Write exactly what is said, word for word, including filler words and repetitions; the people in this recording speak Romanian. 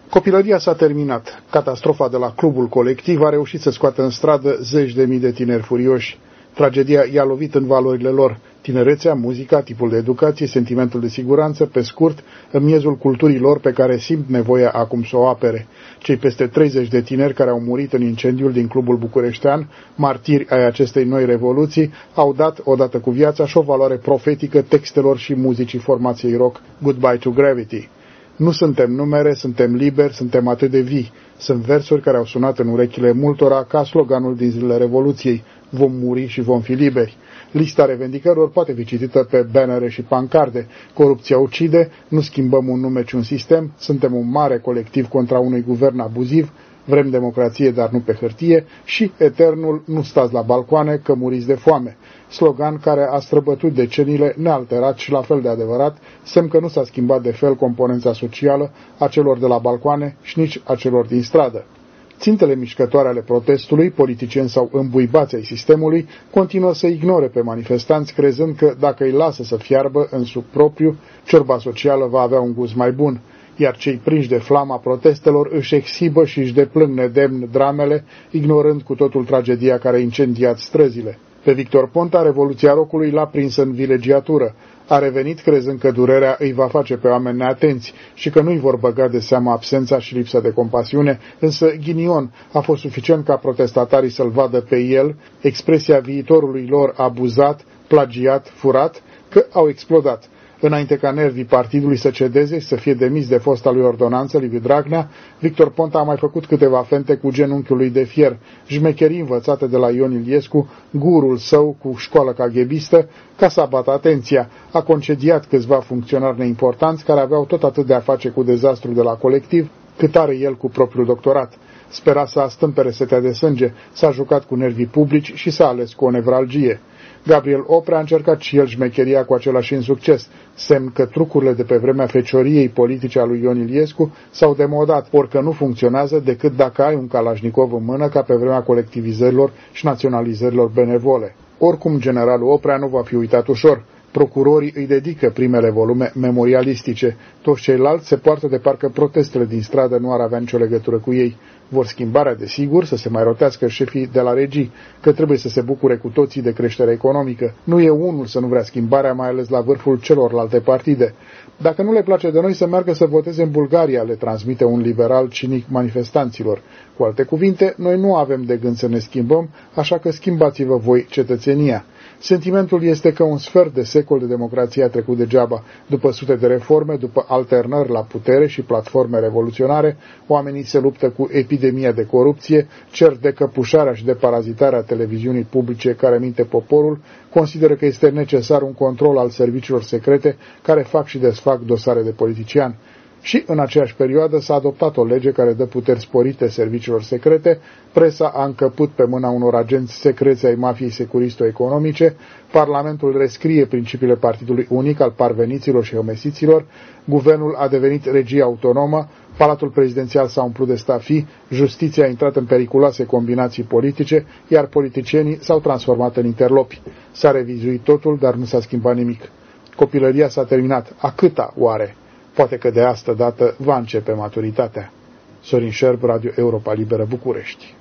Copilăria s-a terminat. Catastrofa de la clubul colectiv a reușit să scoată în stradă zeci de mii de tineri furioși. Tragedia i-a lovit în valorile lor. Tinerețea, muzica, tipul de educație, sentimentul de siguranță, pe scurt, în miezul culturii lor pe care simt nevoia acum să o apere. Cei peste treizeci de tineri care au murit în incendiul din clubul bucureștean, martiri ai acestei noi revoluții, au dat, odată cu viața, și o valoare profetică textelor și muzicii formației rock Goodbye to Gravity. Nu suntem numere, suntem liberi, suntem atât de vii. Sunt versuri care au sunat în urechile multora ca sloganul din zilele Revoluției: vom muri și vom fi liberi. Lista revendicărilor poate fi citită pe bannere și pancarde. Corupția ucide, nu schimbăm un nume, ci un sistem, suntem un mare colectiv contra unui guvern abuziv, vrem democrație, dar nu pe hârtie, și eternul nu stați la balcoane că muriți de foame. Slogan care a străbătut deceniile nealterat și la fel de adevărat, semn că nu s-a schimbat de fel componența socială a celor de la balcoane și nici a celor din stradă. Țintele mișcătoare ale protestului, politicieni sau îmbuibați ai sistemului, continuă să ignore pe manifestanți, crezând că dacă îi lasă să fiarbă în suc propriu, ciorba socială va avea un gust mai bun, iar cei prinși de flama protestelor își exhibă și își deplâng nedemn dramele, ignorând cu totul tragedia care a incendiat străzile. Pe Victor Ponta, revoluția rockului l-a prins în vilegiatură. A revenit crezând că durerea îi va face pe oameni neatenți și că nu-i vor băga de seamă absența și lipsa de compasiune, însă ghinion, a fost suficient ca protestatarii să-l vadă pe el, expresia viitorului lor abuzat, plagiat, furat, că au explodat. Înainte ca nervii partidului să cedeze și să fie demis de fosta lui ordonanță, Liviu Dragnea, Victor Ponta a mai făcut câteva fente cu genunchiul lui de fier, jmecherii învățate de la Ion Iliescu, gurul său cu școală caghebistă, ca să abată atenția. A concediat câțiva funcționari neimportanți care aveau tot atât de a face cu dezastrul de la colectiv, cât are el cu propriul doctorat. Spera să astâmpere setea de sânge, s-a jucat cu nervii publici și s-a ales cu o nevralgie. Gabriel Oprea a încercat și el șmecheria cu același insucces, semn că trucurile de pe vremea fecioriei politice a lui Ion Iliescu s-au demodat, orică nu funcționează decât dacă ai un Kalashnikov în mână ca pe vremea colectivizărilor și naționalizărilor benevole. Oricum, generalul Oprea nu va fi uitat ușor. Procurorii îi dedică primele volume memorialistice. Toți ceilalți se poartă de parcă protestele din stradă nu ar avea nicio legătură cu ei. Vor schimbarea, desigur, să se mai rotească șefii de la regii, că trebuie să se bucure cu toții de creștere economică. Nu e unul să nu vrea schimbarea, mai ales la vârful celorlalte partide. Dacă nu le place de noi, să meargă să voteze în Bulgaria, le transmite un liberal cinic manifestanților. Cu alte cuvinte, noi nu avem de gând să ne schimbăm, așa că schimbați-vă voi cetățenia. Sentimentul este că un sfert de secol de democrație a trecut degeaba. După sute de reforme, după alternări la putere și platforme revoluționare, oamenii se luptă cu epidemia de corupție, cer decăpușarea și deparazitarea televiziunii publice care minte poporul, consideră că este necesar un control al serviciilor secrete care fac și desfac dosare de politiciani. Și în aceeași perioadă s-a adoptat o lege care dă puteri sporite serviciilor secrete, presa a încăput pe mâna unor agenți secreți ai mafiei securisto-economice, Parlamentul rescrie principiile partidului unic al parveniților și homesiților, guvernul a devenit regie autonomă, Palatul prezidențial s-a umplut de stafii, justiția a intrat în periculoase combinații politice, iar politicienii s-au transformat în interlopi. S-a revizuit totul, dar nu s-a schimbat nimic. Copilăria s-a terminat. A câta, oare? Poate că de asta dată va începe maturitatea. Sorin Șerb, Radio Europa Liberă, București.